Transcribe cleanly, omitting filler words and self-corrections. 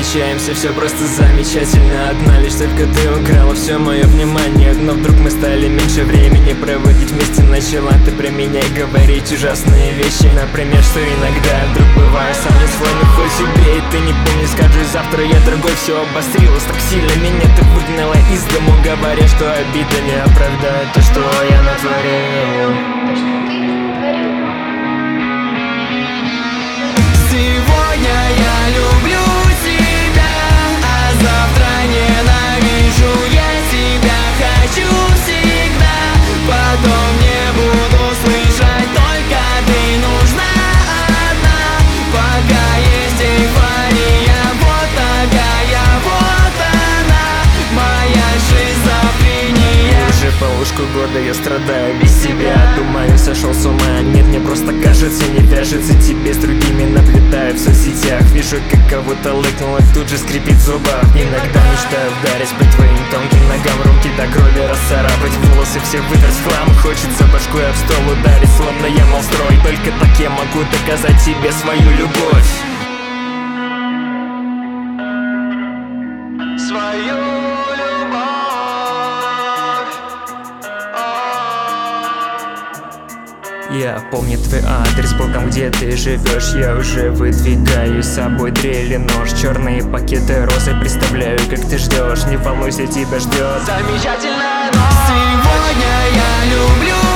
встречаемся, все просто замечательно. Одна лишь только ты украла все мое внимание. Но вдруг мы стали меньше времени проводить вместе. Начала ты про меня говорить ужасные вещи. Например, что иногда вдруг бываю сам не свой, но хоть себе и ты не помни. Скажи завтра, я другой, все обострилось так сильно. Меня ты выгнала из дому, говоря, что обида не оправдает то, что я натворил. Сегодня я люблю тебя, а завтра ненавижу. Я тебя хочу всегда, потом не буду слышать. Только ты нужна одна, пока есть эйфория. Вот такая вот она, моя шизофрения. Уже полушку года я страдаю без тебя. Думаю, сошел с ума. Нет, мне просто кажется, не вяжется тебе. С другими наблюдаю в соцсетях. Вижу, как кого-то лыкнуло, тут же скрипит в зубах. Иногда мечтаю вдарить по твоим тонким ногам, руки до крови расцарапать, волосы все выдрать в хлам. Хочется башкой об стол ударить, словно я монстрой. Только так я могу доказать тебе свою любовь. Свою любовь. Я помню твой адрес, был там, где ты живешь. Я уже выдвигаю с собой дрель и нож. Черные пакеты розы, представляю, как ты ждешь. Не волнуйся, тебя ждет Замечательная ночь. Сегодня я люблю